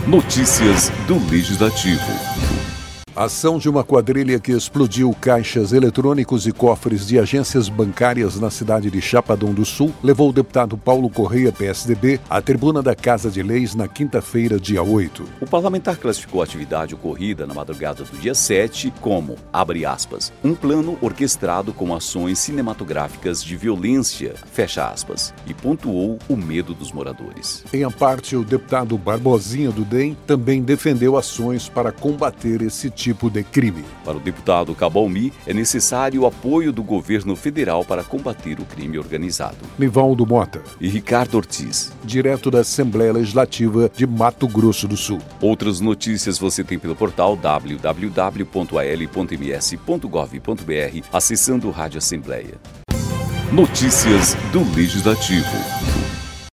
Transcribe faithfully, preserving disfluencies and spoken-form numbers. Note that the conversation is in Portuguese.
Notícias do Legislativo. Ação de uma quadrilha que explodiu caixas eletrônicos e cofres de agências bancárias na cidade de Chapadão do Sul levou o deputado Paulo Correia, P S D B, à tribuna da Casa de Leis na quinta-feira, dia oito. O parlamentar classificou a atividade ocorrida na madrugada do dia sete como, abre aspas, um plano orquestrado com ações cinematográficas de violência, fecha aspas, e pontuou o medo dos moradores. Em parte, o deputado Barbosinha do D E M também defendeu ações para combater esse tipo tipo de crime. Para o deputado Cabalmi, é necessário o apoio do governo federal para combater o crime organizado. Nivaldo Mota e Ricardo Ortiz, direto da Assembleia Legislativa de Mato Grosso do Sul. Outras notícias você tem pelo portal w w w ponto a l ponto m s ponto gov ponto b r, acessando Rádio Assembleia. Notícias do Legislativo.